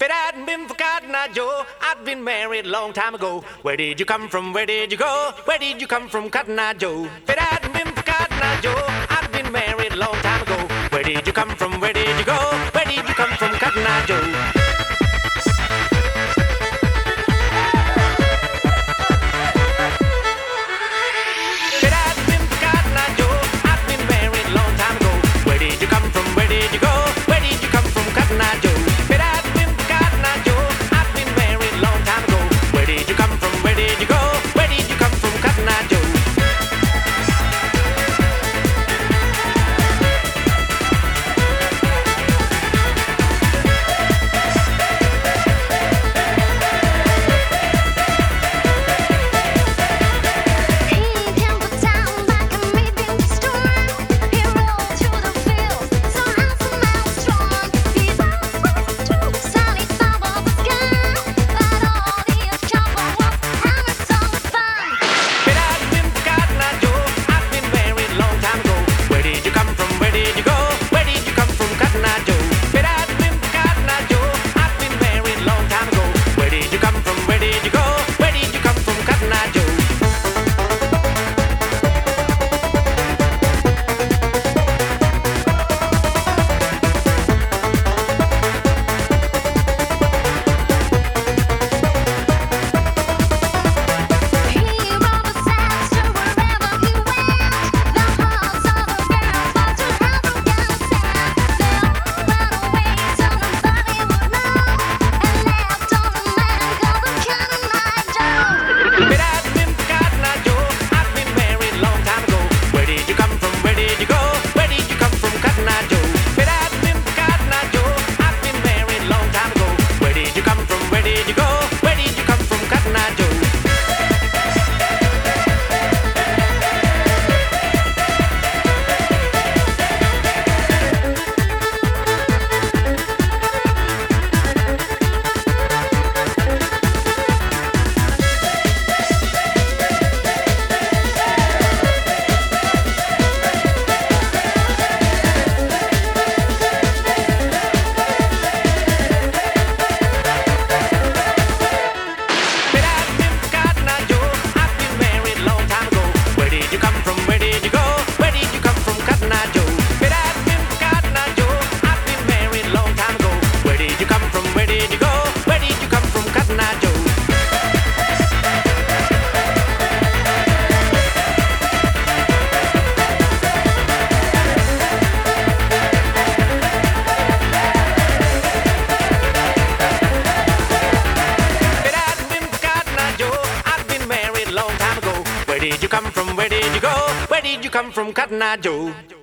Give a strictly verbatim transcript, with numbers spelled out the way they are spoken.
If it hadn't been for Cotton Eye Joe, I'd been married a long time ago. Where did you come from? Where did you go? Where did you come from, Cotton Eye Joe? If it hadn't been for Cotton Eye Joe, I'd been married a long time ago. Where did you come from? Where did you go? Where did you come from, Cotton Eye Joe? Where did you come from? Where did you go? Where did you come from, Cotton Eye Joe?